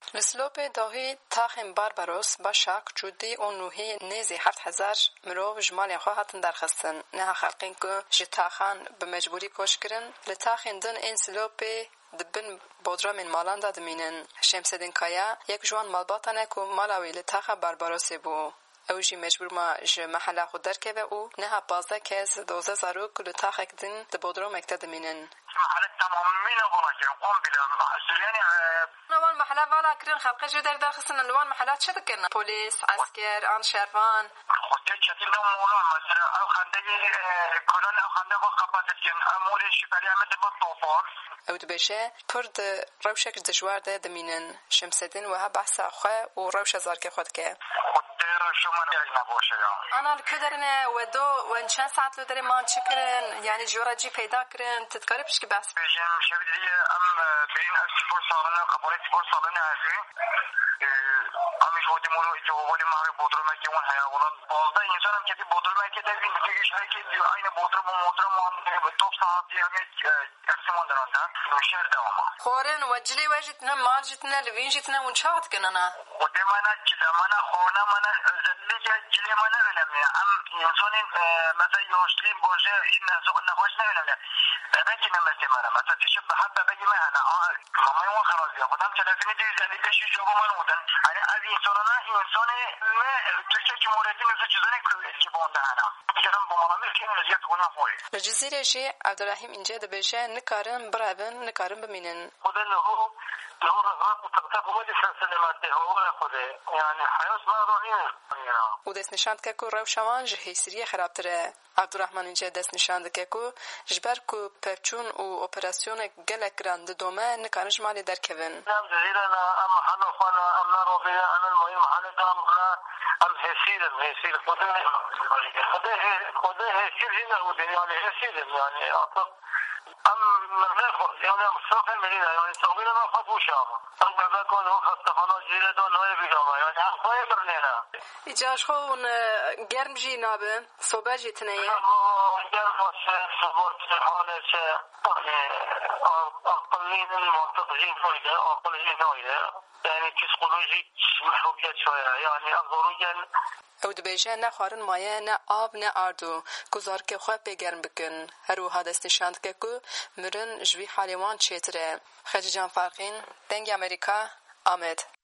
لسلوپ داهی تاخم بارباروس باشاک جودی اونوهی نیزی 7000 مرو جمال خو هاتن درخستن نه خلقین که جتاخان به مجبوری کوش کرن لتاخین دن این سلوپ دبن بودرا من مالان دادمینن شمسدین کایا یک جوان مالباتانه که مالاوی لتاخ بارباروسی بو اوجی مجبور ما ج محله خود درکه او نه 15 کس 12 زارو که لتاخ کدن دبودرا مکتدمینن محل تمامینا ولاکن قوم بلا يعني نوان محله ولا كرين خلق جو در خصنا نوان محلات شد كنا بوليس عسكر ان شرفان خدي چتینا مولا مثلا او خنده کلان او خنده با قپاتکن امور شفری عمد با طوفان او دبشه پرد روشک دجوار ده دمینن شمسدین و ها بحث اخوه و روش زارک خود که شما نباشه انا الكدرنا ودو وان چند ساعت لو داري ما چکرن یعنی جورا جی پیدا کرن تذکاری پیش که بس بجم شبیه ام برین سپور سالانه قبول سپور سالانه هزی امیش ودی مولو ایجابالی ماهی بودرم که اون هیا ولان 12 انسانم که بودرم که دوین دیگه شهری که aynı بودرم و مودرم و توپ ساعتی همه ارسمان درنده شهر دوما خورن وجلی وجتنا مال جتنا لوین جتنا اون چات کننا ودی مانا جدا مانا خورنا مانا özellikle جلی مانا önemli ام انسانın مثلا yaşlıyım boşa این نخواش نه önemli ببکی نمسته مرا مثلا تشب بحب ببکی مهنا مامای اون خرازی خودم تلفنی 255 جواب من بودن یعنی از انسانانا انسان ما ترکیه جمهوریتی نزد جزانه که بونده هنا جنم بمرامل که نزیت کنم خوی لجزیره جی عبدالرحیم اینجا دبشه نکارن برابن نکارن بمینن خود له رغبات متقطع ودي سلامته هو خوده يعني حياة ما رونيه و دست نشاند که کو روشوان جه سریه خرابتره عبدالرحمن اینجا دست نشاند که کو جبر کو پرچون و اپراسیون گلک گراند دومه نکارنج مالی در کون نعم جزيرنا ام محل اخوانا ام ناروبيا ام المهم محل دام ام هسيل خوده هسيل هنا ودن يعني هسيل يعني اعتقد ام من يعني مصطفى المدينة يعني تقبيل ما خطوشا ام بكون هو خستخانات جيرة دون نوية بيجاما يعني هم خواه برنينا ایجاش خون گرم جی نابه صبح جی تنیه گرم باشه صبح حاله چه اقلین المنطق جی نویده اقل جی نویده يعني پسیکولوژیک محروقیت شویه يعني ضروریاً او دبیجه نه خوارن مایه نه آب نه آردو گذار که خواه بگرم بکن هر وها دستشاند که که مرن جوی حالیوان چیتره خججان فرقین دنگ امریکا آمد